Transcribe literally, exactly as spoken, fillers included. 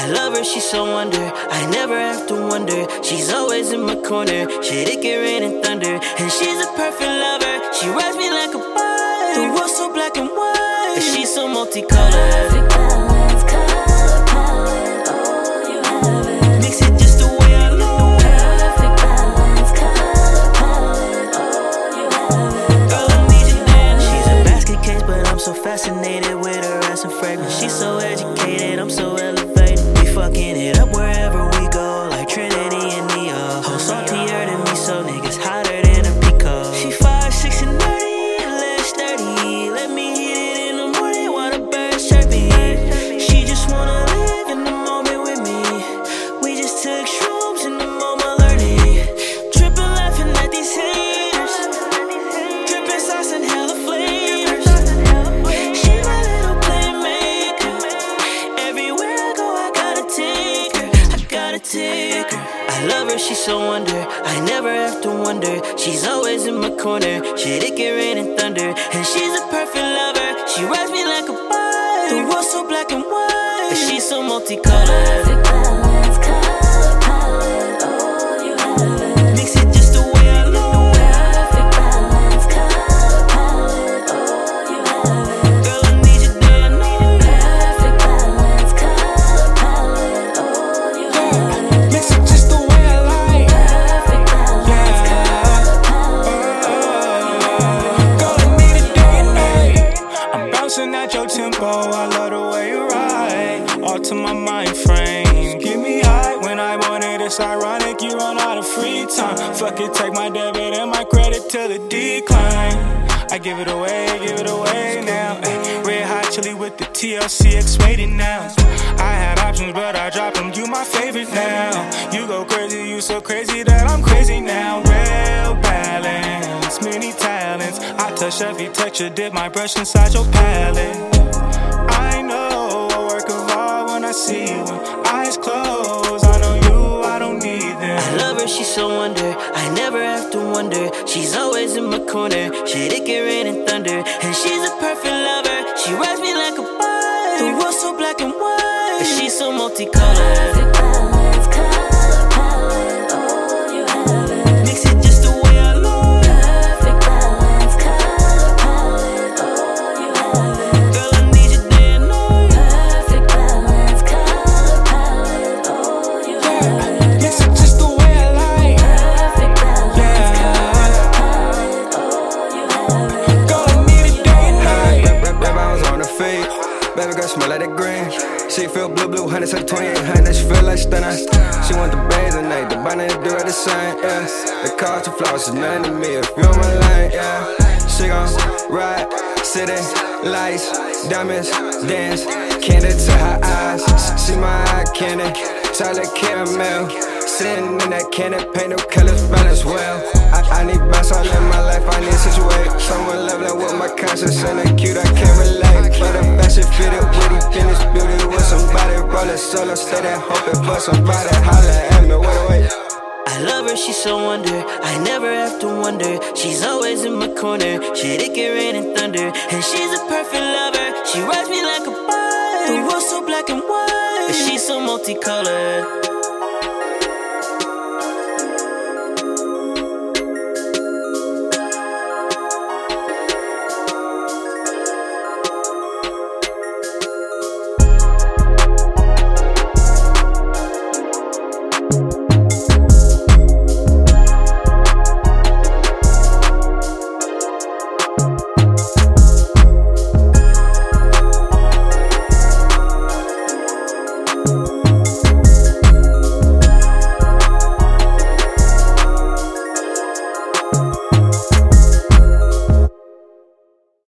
love her, she's so wonder. I never have to wonder. She's always in my corner. Shit, it can rain and thunder. And she's a perfect lover. She rides me like a bike. The world's so black and white. And she's so multicolored. Perfect balance, color palette, oh, you have it. Mix it just the way I like. Perfect balance, color palette, oh, you have it. Girl, I need you now. She's a basket case, but I'm so fascinated with her ass and fragrance. She's so educated, I'm so elevated. We fucking it up wherever we go, like Trinity and Neo. Whole saltier than me, so niggas hotter than a Pico. She five, six, and nerdy, less thirty. Let me hit it in the morning while the birds chirping. She just wanna live in the moment with me. We just took shrooms in the moment learning. Tripping, laughing at these haters. Dripping sauce and hella flavors. She my little playmaker. Everywhere I go, I gotta take her. I gotta take her. I love her, she's so wonder. I never have to wonder. She's always in my corner. Shit, it can rain and thunder. And she's a perfect lover. She rides me like a bike. The world's so black and white. And she's so multicolored. Perfect balance, color palette, oh, you have it. Mix it just the way I like. Perfect balance, color palette, oh, you have it. Girl, I need you day and night. Perfect balance, color palette, oh, you have it. Mix it just the way I like. Perfect balance, color palette, oh, Girl, I need it day and night. I'm bouncing at your tempo, I love the way you ride. All to my mind frame, get me high when I want it. It's ironic you run out of free time. Fuck it, take my debit and my credit till it decline. I give it away, give it away now. Ay, red hot chili with the T L C X-rated now. I had options but I dropped them, you my favorite now. You go crazy, you so crazy that I'm crazy now. Real balance, many talents. I touch every texture, dip my brush inside your palette. I know a work of art when I see you. Eyes closed, I know you, I don't need them. I love her, she's so wonder. I never have to wonder. She's always in my corner. Shit, it can rain and thunder. And she's a perfect lover. She rides me like a bike. The world's so black and white. And she's so multicolored. perfect balance, color palette, oh, you have it. Mix it just the way I like. Perfect balance, color palette, oh, you have it. Girl, I need you day and night. Perfect balance, color palette, oh, you have it. Mix it just the way I like. Perfect balance, color palette, oh, you have it. Girl, I need it day and night. Rap, rap, rap, I was on the feed. Baby girl smell like that green. She feel blue, blue, one hundred, twenty-eight hundred. She feel like stunner. She want the bands at night, the bond and the do at the same, yeah. The cars to flowers is nothing to me if you on my line, yeah. She gon' ride, city, lights, diamonds, dance, candy to her eyes. See my eye candy, chocolate caramel. Sitting in that candy, paint no colors, balance well. I, I need bounce all in my life, I need situate. Someone leveling with my conscience and they cute, I can't relate. But the fashion fitted, witty, finished beauty with somebody. Rollin' solo, stay there, hoping for somebody. Holla at me, wait, wait. I love her, she's so wonder. I never have to wonder. She's always in my corner. Shit, it can rain and thunder. And she's a perfect lover. She rides me like a bike. The world's so black and white. And she's so multicolored. Thank you.